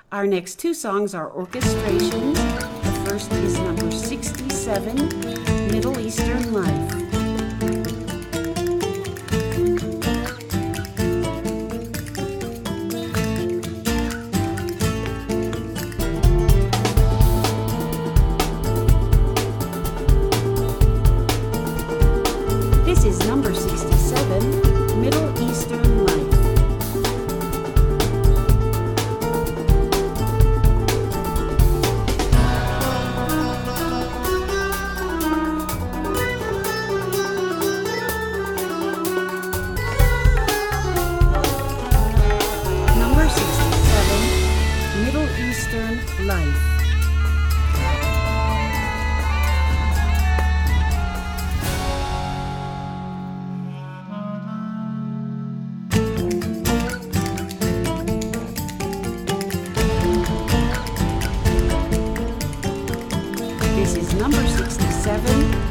Our next two songs are orchestrations. The first is number 67, Middle Eastern Life. This is number 67, Middle Eastern Life. Number 67, Middle Eastern Life. This is number 67,